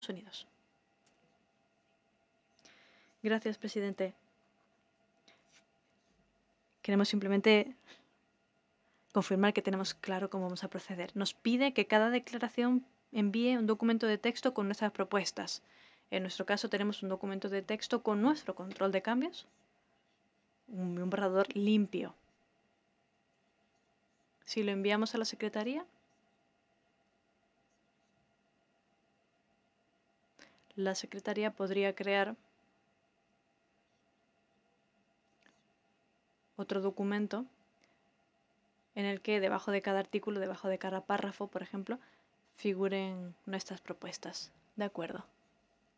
Unidos. Gracias, presidente. Queremos simplemente confirmar que tenemos claro cómo vamos a proceder. Nos pide que cada declaración envíe un documento de texto con nuestras propuestas. En nuestro caso tenemos un documento de texto con nuestro control de cambios, un borrador limpio. Si lo enviamos a la secretaría, la secretaría podría crear otro documento en el que debajo de cada artículo, debajo de cada párrafo, por ejemplo, figuren nuestras propuestas. De acuerdo.